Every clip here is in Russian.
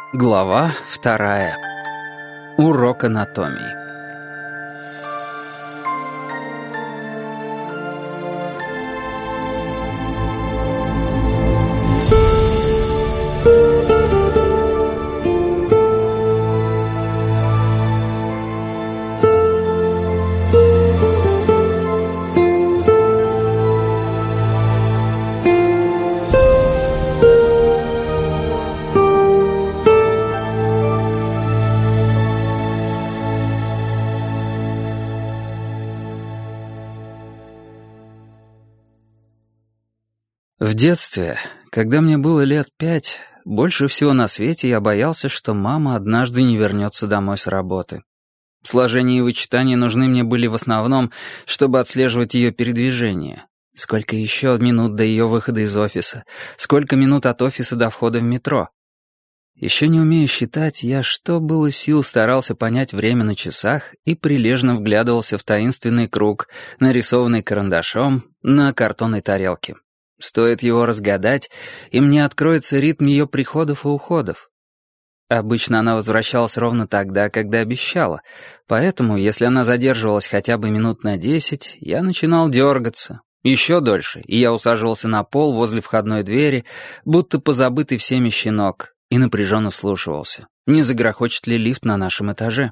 Глава 2. Урок анатомии. В детстве, когда мне было лет 5, больше всего на свете я боялся, что мама однажды не вернется домой с работы. Сложение и вычитание нужны мне были в основном, чтобы отслеживать ее передвижение. Сколько еще минут до ее выхода из офиса, сколько минут от офиса до входа в метро. Еще не умея считать, я что было сил старался понять время на часах и прилежно вглядывался в таинственный круг, нарисованный карандашом на картонной тарелке. Стоит его разгадать, и мне откроется ритм ее приходов и уходов. Обычно она возвращалась ровно тогда, когда обещала, поэтому, если она задерживалась хотя бы минут на 10, я начинал дергаться. Еще дольше, и я усаживался на пол возле входной двери, будто позабытый всеми щенок, и напряженно вслушивался, не загрохочет ли лифт на нашем этаже.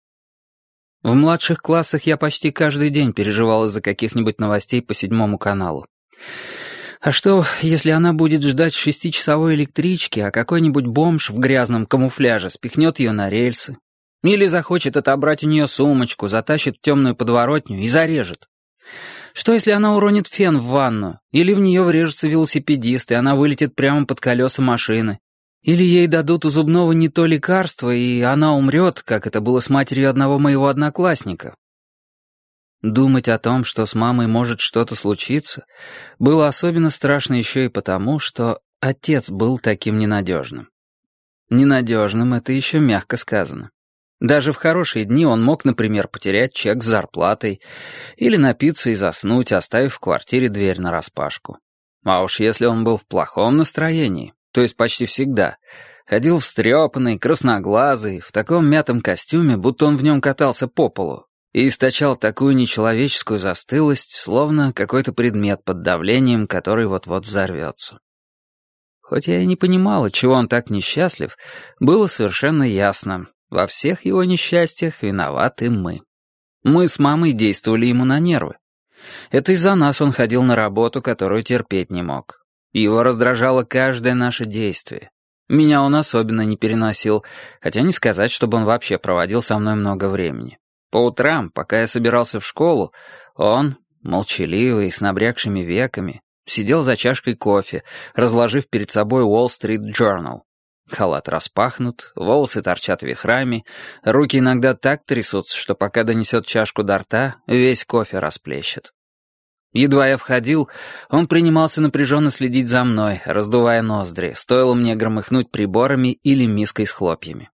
В младших классах я почти каждый день переживал из-за каких-нибудь новостей по 7 каналу. А что, если она будет ждать 6-часовой электрички, а какой-нибудь бомж в грязном камуфляже спихнет ее на рельсы? Или захочет отобрать у нее сумочку, затащит в темную подворотню и зарежет? Что, если она уронит фен в ванну? Или в нее врежется велосипедист, и она вылетит прямо под колеса машины? Или ей дадут у зубного не то лекарство, и она умрет, как это было с матерью одного моего одноклассника? Думать о том, что с мамой может что-то случиться, было особенно страшно еще и потому, что отец был таким ненадежным. Ненадежным — это еще мягко сказано. Даже в хорошие дни он мог, например, потерять чек с зарплатой или напиться и заснуть, оставив в квартире дверь нараспашку. А уж если он был в плохом настроении, то есть почти всегда, ходил встрепанный, красноглазый, в таком мятом костюме, будто он в нем катался по полу, и источал такую нечеловеческую застылость, словно какой-то предмет под давлением, который вот-вот взорвется. Хоть я и не понимал, чего он так несчастлив, было совершенно ясно. Во всех его несчастьях виноваты мы. Мы с мамой действовали ему на нервы. Это из-за нас он ходил на работу, которую терпеть не мог. Его раздражало каждое наше действие. Меня он особенно не переносил, хотя не сказать, чтобы он вообще проводил со мной много времени. По утрам, пока я собирался в школу, он, молчаливый, с набрякшими веками, сидел за чашкой кофе, разложив перед собой Wall Street Journal. Халат распахнут, волосы торчат вихрами, руки иногда так трясутся, что пока донесет чашку до рта, весь кофе расплещет. Едва я входил, он принимался напряженно следить за мной, раздувая ноздри, стоило мне громыхнуть приборами или миской с хлопьями.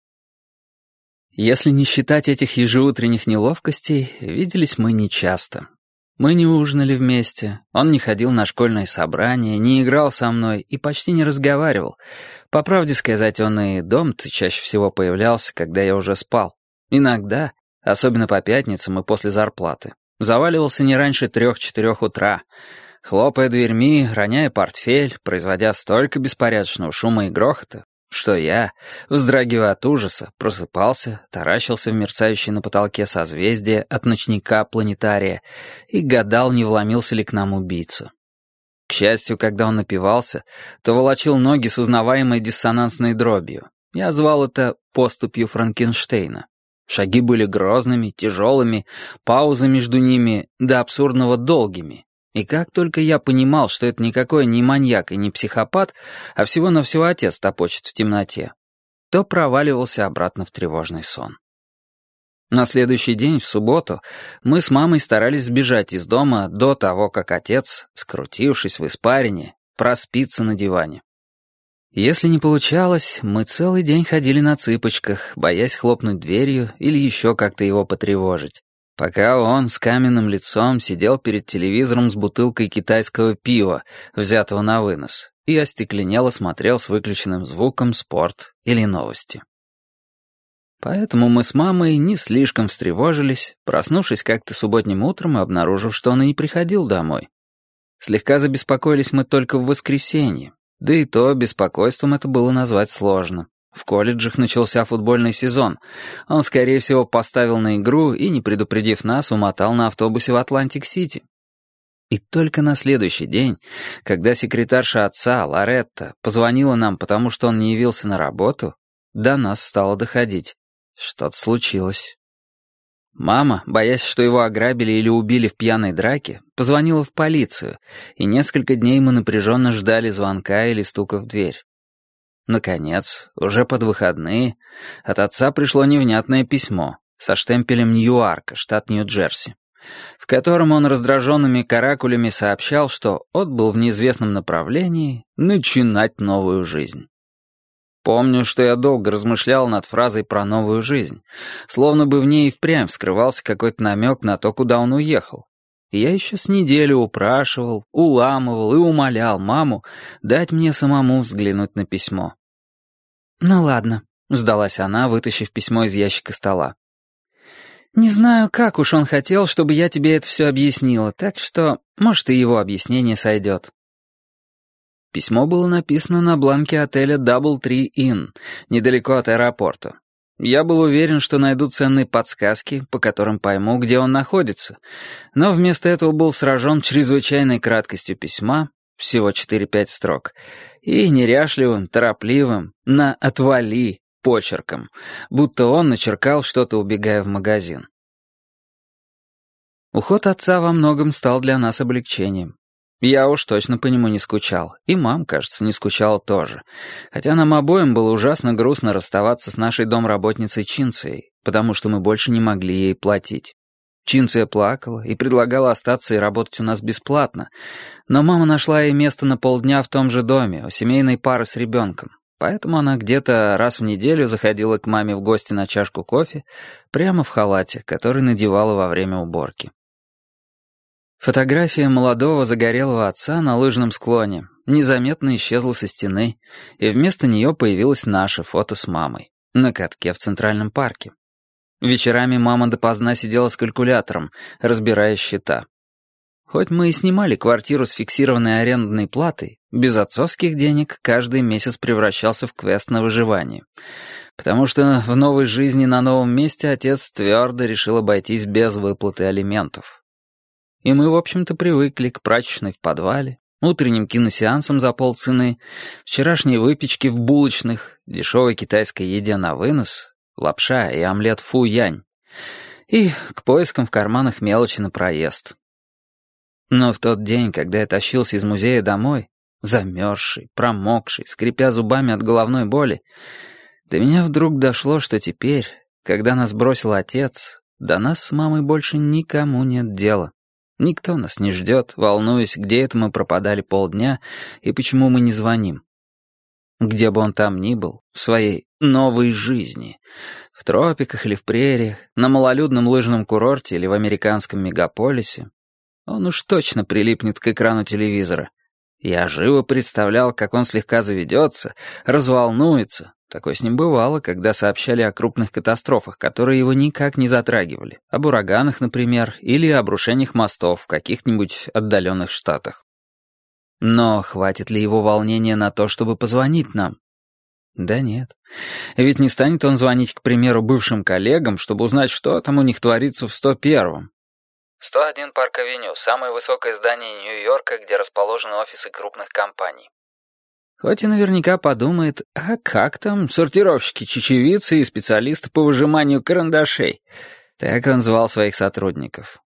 Если не считать этих ежеутренних неловкостей, виделись мы нечасто. Мы не ужинали вместе, он не ходил на школьные собрания, не играл со мной и почти не разговаривал. По правде сказать, он и дома-то чаще всего появлялся, когда я уже спал. Иногда, особенно по пятницам и после зарплаты, заваливался не раньше 3-4 утра, хлопая дверьми, роняя портфель, производя столько беспорядочного шума и грохота, что я, вздрагивая от ужаса, просыпался, таращился в мерцающее на потолке созвездие от ночника планетария и гадал, не вломился ли к нам убийца. К счастью, когда он напивался, то волочил ноги с узнаваемой диссонансной дробью. Я звал это «поступью Франкенштейна». Шаги были грозными, тяжелыми, паузы между ними до абсурдного долгими. И как только я понимал, что это никакой не маньяк и не психопат, а всего-навсего отец топочет в темноте, то проваливался обратно в тревожный сон. На следующий день, в субботу, мы с мамой старались сбежать из дома до того, как отец, скрутившись в испарине, проспится на диване. Если не получалось, мы целый день ходили на цыпочках, боясь хлопнуть дверью или еще как-то его потревожить, пока он с каменным лицом сидел перед телевизором с бутылкой китайского пива, взятого на вынос, и остекленело смотрел с выключенным звуком спорт или новости. Поэтому мы с мамой не слишком встревожились, проснувшись как-то субботним утром и обнаружив, что он и не приходил домой. Слегка забеспокоились мы только в воскресенье, да и то беспокойством это было назвать сложно. В колледжах начался футбольный сезон. Он, скорее всего, поставил на игру и, не предупредив нас, умотал на автобусе в Атлантик-Сити. И только на следующий день, когда секретарша отца, Лоретта, позвонила нам, потому что он не явился на работу, до нас стало доходить. Что-то случилось. Мама, боясь, что его ограбили или убили в пьяной драке, позвонила в полицию, и несколько дней мы напряженно ждали звонка или стука в дверь. Наконец, уже под выходные, от отца пришло невнятное письмо со штемпелем Ньюарка, штат Нью-Джерси, в котором он раздраженными каракулями сообщал, что отбыл в неизвестном направлении начинать новую жизнь. Помню, что я долго размышлял над фразой про новую жизнь, словно бы в ней и впрямь вскрывался какой-то намек на то, куда он уехал. И я еще с неделю упрашивал, уламывал и умолял маму дать мне самому взглянуть на письмо. «Ну ладно», — сдалась она, вытащив письмо из ящика стола. «Не знаю, как уж он хотел, чтобы я тебе это все объяснила, так что, может, и его объяснение сойдет». Письмо было написано на бланке отеля Doubletree Inn, недалеко от аэропорта. Я был уверен, что найду ценные подсказки, по которым пойму, где он находится, но вместо этого был сражен чрезвычайной краткостью письма, всего 4-5 строк, и неряшливым, торопливым, на «отвали» почерком, будто он начеркал что-то, убегая в магазин. Уход отца во многом стал для нас облегчением. Я уж точно по нему не скучал, и мам, кажется, не скучала тоже, хотя нам обоим было ужасно грустно расставаться с нашей домработницей Чинцией, потому что мы больше не могли ей платить. Чинция плакала и предлагала остаться и работать у нас бесплатно, но мама нашла ей место на полдня в том же доме, у семейной пары с ребенком, поэтому она где-то раз в неделю заходила к маме в гости на чашку кофе прямо в халате, который надевала во время уборки. Фотография молодого загорелого отца на лыжном склоне незаметно исчезла со стены, и вместо нее появилось наше фото с мамой на катке в Центральном парке. Вечерами мама допоздна сидела с калькулятором, разбирая счета. Хоть мы и снимали квартиру с фиксированной арендной платой, без отцовских денег каждый месяц превращался в квест на выживание. Потому что в новой жизни на новом месте отец твердо решил обойтись без выплаты алиментов. И мы, в общем-то, привыкли к прачечной в подвале, утренним киносеансам за полцены, вчерашней выпечке в булочных, дешевой китайской еде на вынос, лапша и омлет фу-янь, и к поискам в карманах мелочи на проезд. Но в тот день, когда я тащился из музея домой, замерзший, промокший, скрипя зубами от головной боли, до меня вдруг дошло, что теперь, когда нас бросил отец, до нас с мамой больше никому нет дела. Никто нас не ждет, волнуясь, где это мы пропадали полдня и почему мы не звоним. Где бы он там ни был, в своей новой жизни, в тропиках или в прериях, на малолюдном лыжном курорте или в американском мегаполисе, он уж точно прилипнет к экрану телевизора. Я живо представлял, как он слегка заведется, разволнуется. Такое с ним бывало, когда сообщали о крупных катастрофах, которые его никак не затрагивали. Об ураганах, например, или обрушениях мостов в каких-нибудь отдаленных штатах. Но хватит ли его волнения на то, чтобы позвонить нам? Да нет. Ведь не станет он звонить, к примеру, бывшим коллегам, чтобы узнать, что там у них творится в 101-м. 101 Парк-авеню, самое высокое здание Нью-Йорка, где расположены офисы крупных компаний. Хоть и наверняка подумает, а как там сортировщики-чечевицы и специалисты по выжиманию карандашей? Так он звал своих сотрудников.